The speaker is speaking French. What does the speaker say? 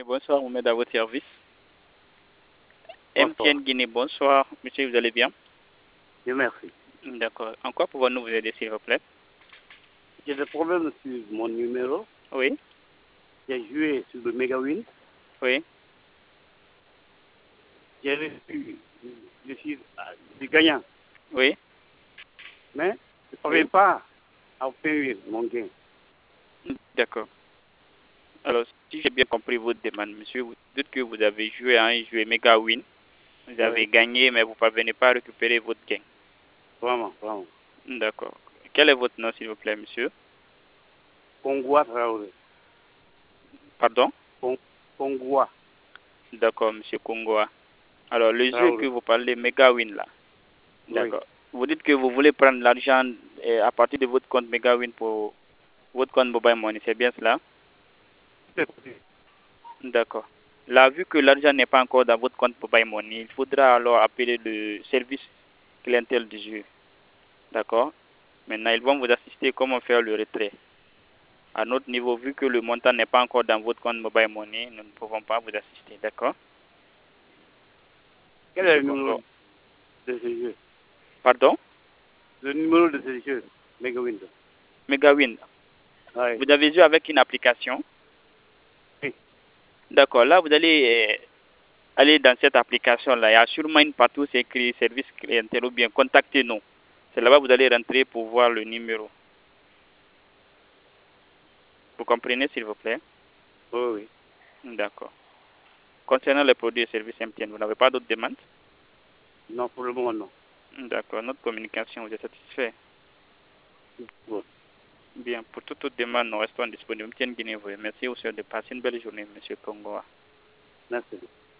Bonsoir, on met à votre service. Bonsoir. MTN Guinée, bonsoir. Monsieur, vous allez bien? Dieu merci. D'accord. En quoi pouvons-nous vous aider, s'il vous plaît? J'ai des problèmes sur mon numéro. Oui, J'ai joué sur le Megawin. oui. J'ai reçu, je suis gagnant. Oui, Mais je ne parviens oui. pas à obtenir mon gain. D'accord. Alors, si j'ai bien compris votre demande, monsieur, vous dites que vous avez joué à un jeu Mega Win. Vous avez Oui, gagné, mais vous ne parvenez pas à récupérer votre gain. vraiment, vraiment. D'accord. Quel est votre nom, s'il vous plaît, monsieur? Congoua Traoré. Pardon? Congoua D'accord, monsieur Kongoa. Alors, le jeu que Traoré. vous parlez, Mega Win, là. Oui. D'accord. Vous dites que vous voulez prendre l'argent à partir de votre compte Mega Win pour votre compte Mobile Money, c'est bien cela? D'accord. Là, vu que l'argent n'est pas encore dans votre compte Mobile Money, il faudra alors appeler le service clientèle du jeu. D'accord. Maintenant, ils vont vous assister comment faire le retrait. À notre niveau, vu que le montant n'est pas encore dans votre compte Mobile Money, nous ne pouvons pas vous assister. D'accord. Quel est Monsieur le numéro Congo. de ce jeu? Pardon? Le numéro de ce jeu, Megawin. Megawin. Oui. Vous avez joué avec une application. Oui. D'accord. Là, vous allez aller dans cette application-là. Il y a sûrement une partie où c'est écrit service clientèle ou bien contactez-nous. C'est là-bas que vous allez rentrer pour voir le numéro. Vous comprenez, s'il vous plaît? Oui, oui. D'accord. Concernant les produits et services MTN, vous n'avez pas d'autres demandes? Non, pour le moment, non. D'accord. Notre communication vous est satisfait. Bon. Bien. Pour toute autre demande, nous restons disponibles. MTN Guinée vous remercie aussi de passer une belle journée, Monsieur Congoa. Merci.